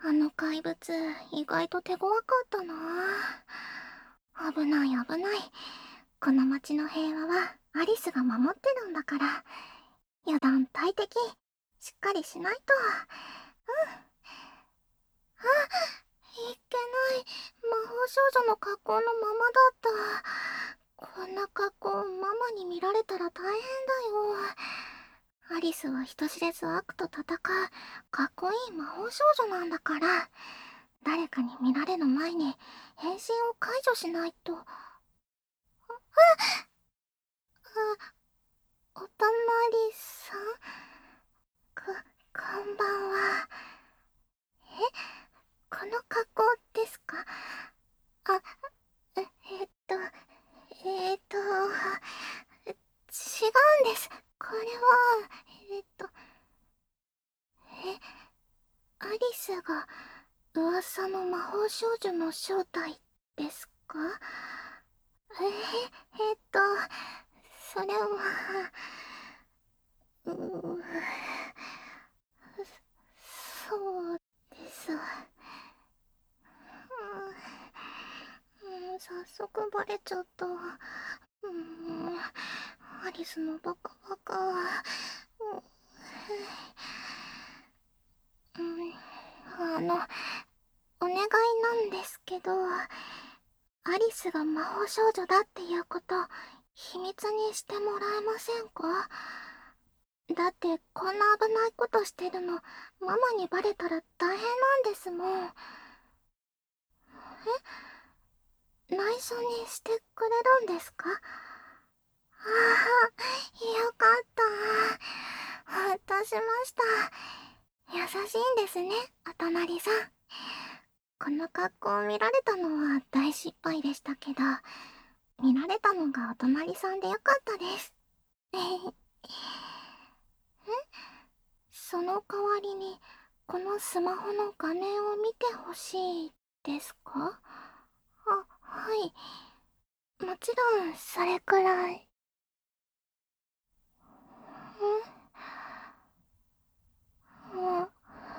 あの怪物、意外と手強かったな。危ない危ない。この町の平和はアリスが守ってるんだから、油断大敵、しっかりしないと。あ、いっけない。魔法少女の格好のままだった。こんな格好、ママに見られたら大変だよ。アリスは人知れず悪と戦う、かっこいい魔法少女なんだから、誰かに見られる前に変身を解除しないと。おたまりさん、こんばんは。この格好ですか？あ、ええっと、えっと、違うんです。これは、アリスが噂の魔法少女の正体ですか？えそれは、うー、そうです。早速バレちゃった。アリスのバカバカ。お願いなんですけど、アリスが魔法少女だっていうこと、秘密にしてもらえませんか？だってこんな危ないことしてるの、ママにバレたら大変なんですもん。内緒にしてくれるんですか？ああ、よかった。ほっとしました。優しいんですね、お隣さん。この格好を見られたのは大失敗でしたけど、見られたのがお隣さんでよかったです。その代わりに、このスマホの画面を見てほしいですか？はい。もちろん、それくらい。も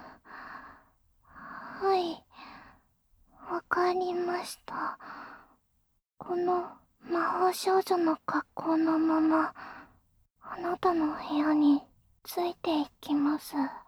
はい。わかりました。この魔法少女の格好のまま、あなたの部屋についていきます。